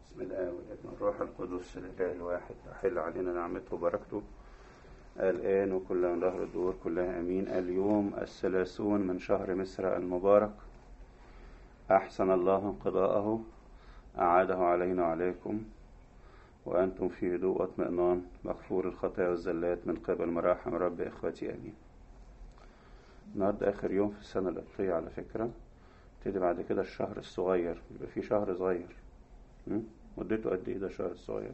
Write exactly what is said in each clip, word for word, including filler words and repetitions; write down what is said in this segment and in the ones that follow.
بسم الله والابن والروح القدس الإله الواحد تحل علينا نعمته وبركته الآن وكل من ظهر الدور كلها أمين. اليوم الثلاثون من شهر مصر المبارك، أحسن الله انقضاءه، أعاده علينا وعليكم وأنتم في هدوء واطمئنان، مغفور الخطايا والزلات من قبل مراحم رب إخوتي أمين. النهارده آخر يوم في السنة القبطية على فكرة، ابتدي بعد كده الشهر الصغير، يبقى في شهر صغير. مدته قد ايه ده الشهر الصغير؟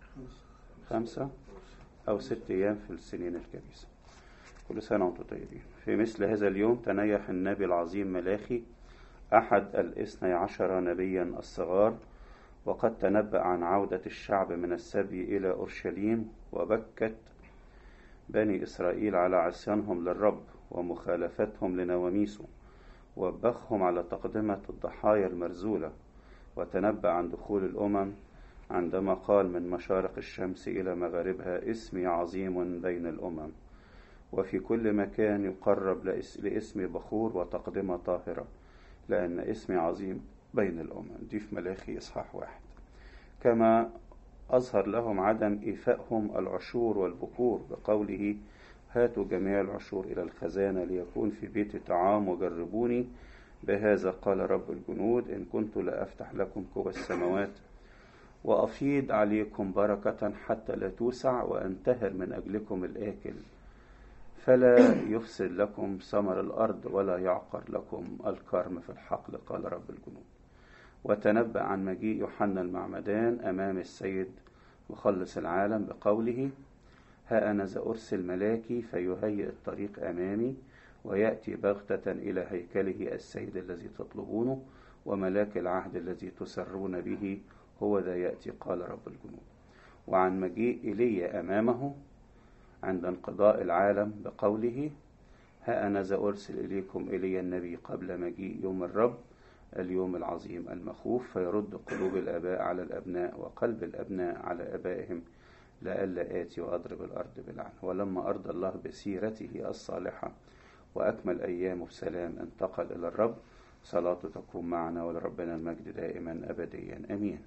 خمسة أو ست أيام في السنين الكبيسة. كل سنة وانتم طيبين. في مثل هذا اليوم تنيح النبي العظيم ملاخي، أحد الاثني عشر نبيا الصغار، وقد تنبأ عن عودة الشعب من السبي إلى أورشليم، وبكت بني إسرائيل على عصيانهم للرب ومخالفتهم لنواميسه، وبخهم على تقدمة الضحايا المرزولة، وتنبأ عن دخول الأمم عندما قال: من مشارق الشمس إلى مغاربها اسمي عظيم بين الأمم، وفي كل مكان يقرب لاسم بخور وتقدمة طاهرة، لأن اسمي عظيم بين الأمم. دي في ملاخي إصحاح واحد. كما أظهر لهم عدم إيفائهم العشور والبكور بقوله: هاتوا جميع العشور إلى الخزانة ليكون في بيت طعام وجربوني، بهذا قال رب الجنود إن كنت لأفتح لكم قوى السماوات وأفيض عليكم بركة حتى لا توسع، وأنتهر من أجلكم الآكل، فلا يفسد لكم ثمر الأرض ولا يعقر لكم الكرم في الحقل، قال رب الجنود. وتنبأ عن مجيء يوحنا المعمدان أمام السيد مخلص العالم بقوله: ها أنا ذا أرسل ملاكي فيهيئ الطريق أمامي، ويأتي بغتة إلى هيكله السيد الذي تطلبونه، وملاك العهد الذي تسرون به هو ذا يأتي، قال رب الجنود. وعن مجيء إيليا أمامه عند انقضاء العالم بقوله: ها أنا ذا أرسل إليكم إيليا النبي قبل مجيء يوم الرب، اليوم العظيم المخوف، فيرد قلوب الآباء على الأبناء وقلب الأبناء على آبائهم، لئلا آتي وأضرب الأرض بالعنة. ولما أرضى الله بسيرته الصالحة وأكمل أيامه بسلام، انتقل إلى الرب. صلاته تكون معنا، ولربنا المجد دائما أبديا آمين.